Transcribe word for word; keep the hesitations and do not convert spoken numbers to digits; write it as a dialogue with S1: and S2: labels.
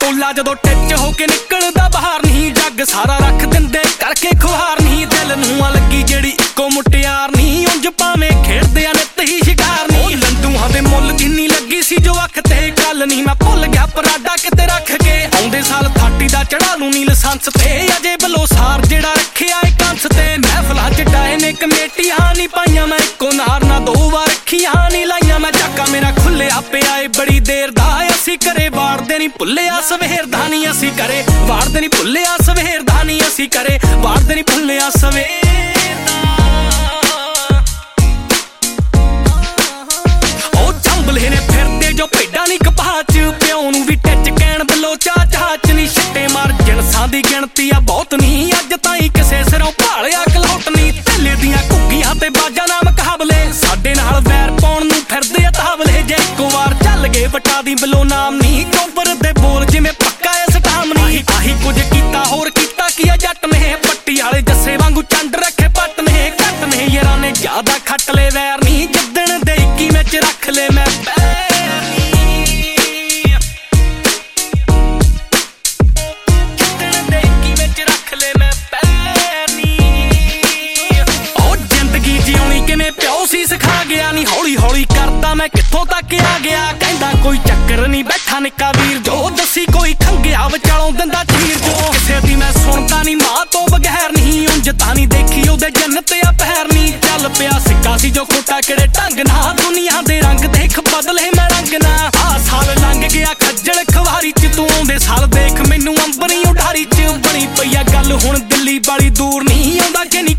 S1: टोला जदों टिच होके निकलदा बाहर नहीं जग सारा रख दिंदे करके खुहार नहीं दिल नूं लगी जेड़ी इक्को मुटियार नहीं उंज भावें खेडदे नित ही शिकार नहीं लंडूआं दे मुੱਲ जिन्नी लगी सी जो अख ते गल नहीं मैं भुल गया पराडा किते रख के आउंदे साल थाटी दा चढ़ा लूं नी लाइसेंस ते अजे बलोसार जेड़ा रखिया ए कंस ते महफिलां च डाए ने कमेटियां नी पाइयां मैं इक्को नार ना दो वार रखियां नी लाइयां मैं झाका मेरा खुल्लिया पिया ए बड़ी देर दा असी करे वाड़दे नी भुल्लिया सवेर दा नी असी करे वाड़दे नी भुल्लिया सवेर दा नी असी करे वाड़दे नी भुल्लिया सवेर दा ओ चंबले ने फिरदे जो भेडां नी कपाह च प्यो नूं भी टच कहण बलोचा चाह च नी छट्टे मार जिणसां दी गिणती आ बहुत नी अज ताईं किसे सिरों भालिया कलौट नी ढिल्ले दियां घुग्गियां ते बाजां नाल मुकाबले साडे नाल वैर पाउण नूं फिरदे आ तावले जे इक्को वार चल गए वटा दी बलो नाम नी चोबर दे बोल जिवें पक्का इस टाम नी आही कुछ कीता होर कीता की आ जट ने पट्टी वाले जस्से वांगू चंड रखे पट ने घट ने यारां ने ज्यादा खट ले वैर नी जिद्दण दे इक्की विच रख ले मैं पैर नी जिद्दण दे इक्की विच रख ले मैं पैर नी ओ जिंदगी जिउणी किवें प्यो सी सिखा गया नी हौली हौली करदा मैं कित्थों तक आ गया कहंदा कोई चक्कर नी बैठा निक्का वीर जो दसी कोई खंगिया विचालों दिंदा चीर जो किसे दी मैं सुणदा नी मां तो बगैर नहीं उंज तां नी देखी ओदे जन्नत आ पैर नी चल पिया सिक्का सी जो खोटा किहड़े ढंग ना दुनिया दे रंग देख बदले मैं रंग ना आ साल लंघ गया खज्जल खवारी च तू आउंदे साल देख मैनू अंबरी उडारी च बनी पई आ गल हुण दिल्ली वाली दूर नहीं आउंदा कि नी